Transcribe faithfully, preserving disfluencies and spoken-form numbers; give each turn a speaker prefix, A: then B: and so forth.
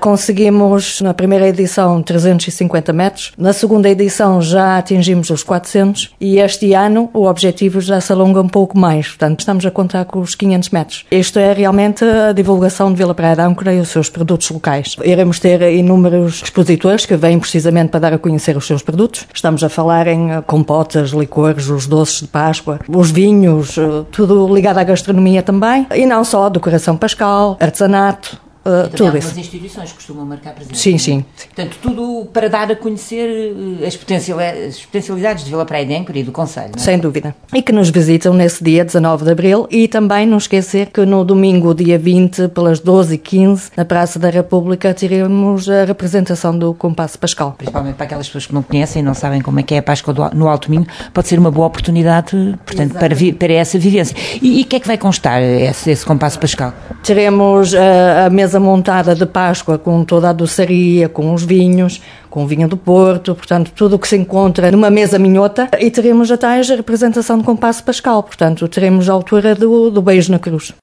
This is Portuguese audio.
A: Conseguimos, na primeira edição, trezentos e cinquenta metros. Na segunda edição já atingimos os quatrocentos e este ano o objetivo já se alonga um pouco mais. Portanto, estamos a contar com os quinhentos metros. Isto é realmente a divulgação de Vila Praia de Âncora e os seus produtos locais. Iremos ter inúmeros expositores que vêm precisamente para dar a conhecer os seus produtos. Estamos a falar em compotas, licores, os doces de Páscoa, os vinhos, tudo ligado à gastronomia também. E não só, decoração pascal, artesanato, uh, tudo isso.
B: Algumas instituições costumam marcar presença.
A: Sim, sim, sim.
B: Portanto, tudo para dar a conhecer as potencialidades de Vila Praia de Âncora e do concelho, não é?
A: Sem dúvida. E que nos visitam nesse dia dezanove de abril e também não esquecer que no domingo, dia vinte, pelas doze e quinze, na Praça da República, teremos a representação do Compasso Pascal.
B: Principalmente para aquelas pessoas que não conhecem e não sabem como é que é a Páscoa do, no Alto Minho, pode ser uma boa oportunidade, portanto, para, vi, para essa vivência. E o que é que vai constar esse, esse Compasso Pascal?
A: Teremos a, a mesa montada de Páscoa com toda a doçaria, com os vinhos, com o vinho do Porto, portanto, tudo o que se encontra numa mesa minhota, e teremos a tais a representação do Compasso Pascal, portanto, teremos a altura do, do beijo na cruz.